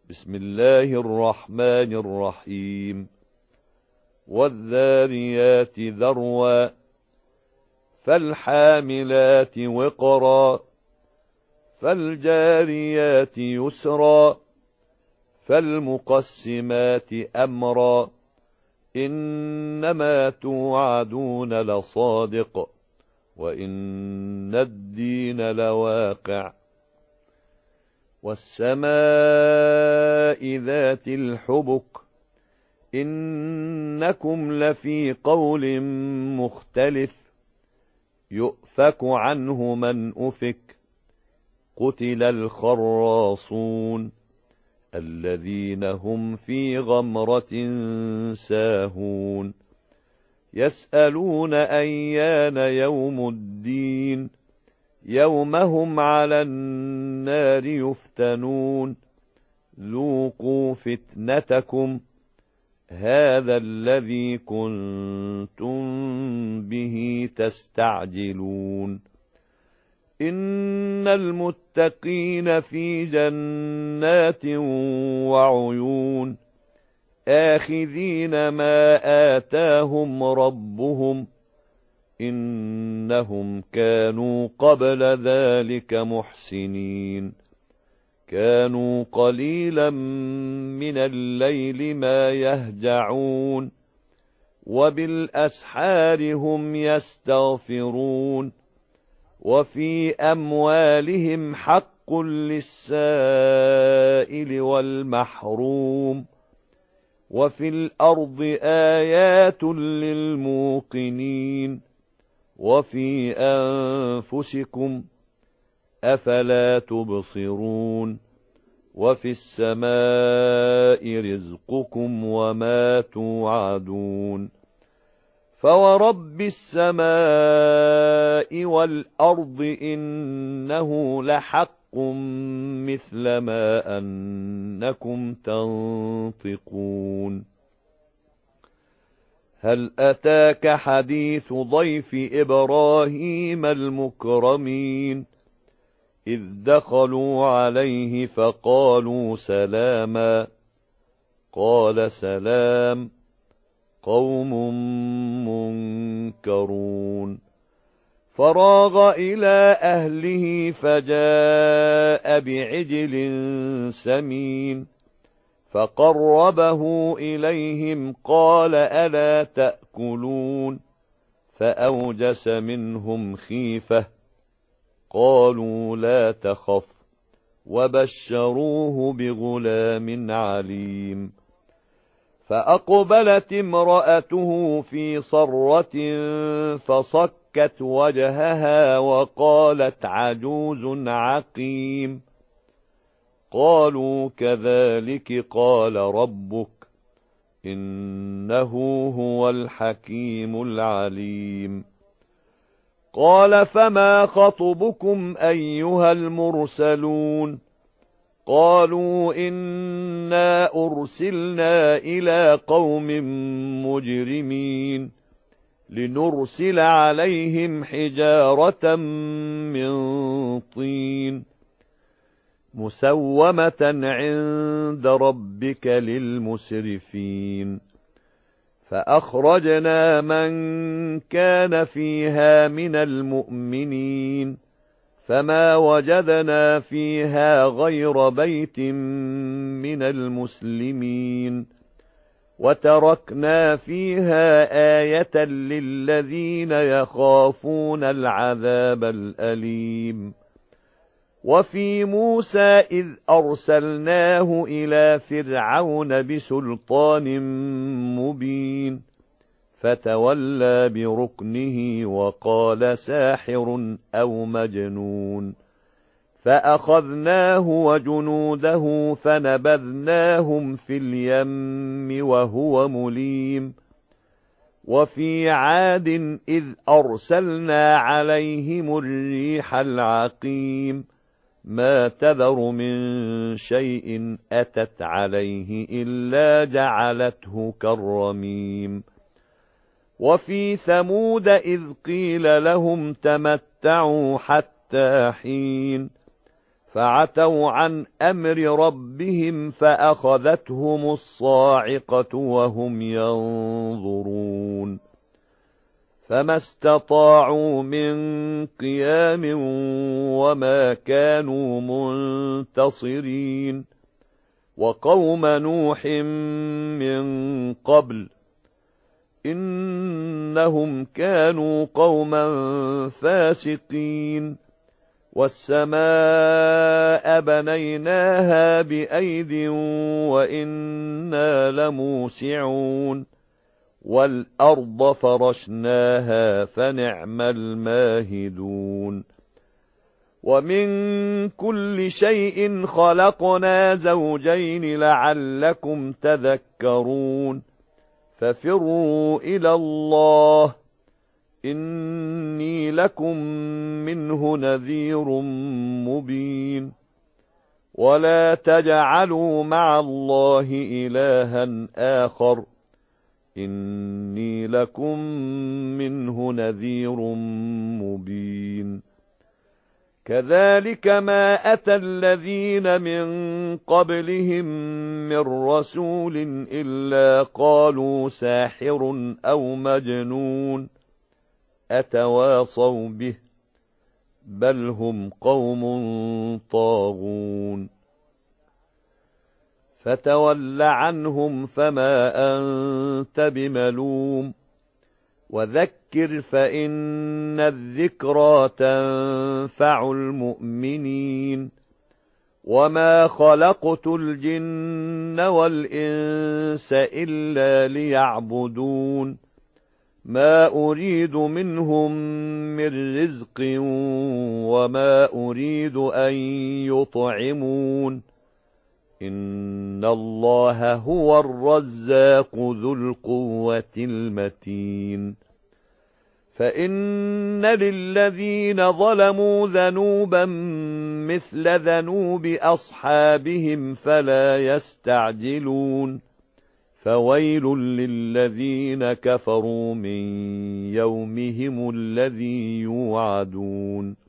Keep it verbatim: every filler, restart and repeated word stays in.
بسم الله الرحمن الرحيم والذاريات ذروا فالحاملات وقرا فالجاريات يسرا فالمقسمات أمرا إنما توعدون لصادق وإن الدين لواقع والسماء ذات الحبك إنكم لفي قول مختلف يؤفك عنه من أفك قتل الخراصون الذين هم في غمرة ساهون يسألون أيان يوم الدين يوم هم على النار يفتنون ذوقوا فتنتكم هذا الذي كنتم به تستعجلون إن المتقين في جنات وعيون آخذين ما آتاهم ربهم إنهم كانوا قبل ذلك محسنين كانوا قليلا من الليل ما يهجعون وبالأسحار هم يستغفرون وفي أموالهم حق للسائل والمحروم وفي الأرض آيات للموقنين وفي أنفسكم أفلا تبصرون وفي السماء رزقكم وما توعدون فورب السماء والأرض إنه لحق مثل ما أنكم تنطقون هل أتاك حديث ضيف إبراهيم المكرمين إذ دخلوا عليه فقالوا سلاما قال سلام قوم منكرون فراغ إلى أهله فجاء بعجل سمين فقربه إليهم قال ألا تأكلون فأوجس منهم خيفة قالوا لا تخف وبشروه بغلام عليم فأقبلت امرأته في صرة فصكت وجهها وقالت عجوز عقيم قالوا كذلك قال ربك إنه هو الحكيم العليم قال فما خطبكم أيها المرسلون قالوا إنا أرسلنا إلى قوم مجرمين لنرسل عليهم حجارة من طين مسومة عند ربك للمسرفين فأخرجنا من كان فيها من المؤمنين فما وجدنا فيها غير بيت من المسلمين وتركنا فيها آية للذين يخافون العذاب الأليم وفي موسى إذ أرسلناه إلى فرعون بسلطان مبين فتولى بركنه وقال ساحر أو مجنون فأخذناه وجنوده فنبذناهم في اليم وهو مليم وفي عاد إذ أرسلنا عليهم الريح العقيم ما تذر من شيء أتت عليه إلا جعلته كالرميم وفي ثمود إذ قيل لهم تمتعوا حتى حين فعتوا عن أمر ربهم فأخذتهم الصاعقة وهم ينظرون فما استطاعوا من قيام وما كانوا منتصرين وقوم نوح من قبل إنهم كانوا قوما فاسقين والسماء بنيناها بأيد وإنا لموسعون والأرض فرشناها فنعم الماهدون ومن كل شيء خلقنا زوجين لعلكم تذكرون ففروا إلى الله إني لكم منه نذير مبين ولا تجعلوا مع الله إلها آخر إني لكم منه نذير مبين كذلك ما أتى الذين من قبلهم من رسول إلا قالوا ساحر أو مجنون أتواصوا به بل هم قوم طاغون فتول عنهم فما أنت بملوم وذكر فإن الذكرى تنفع المؤمنين وما خلقت الجن والإنس إلا ليعبدون ما أريد منهم من رزق وما أريد أن يطعمون إن الله هو الرزاق ذو القوة المتين فإن للذين ظلموا ذنوبا مثل ذنوب أصحابهم فلا يستعجلون فويل للذين كفروا من يومهم الذي يوعدون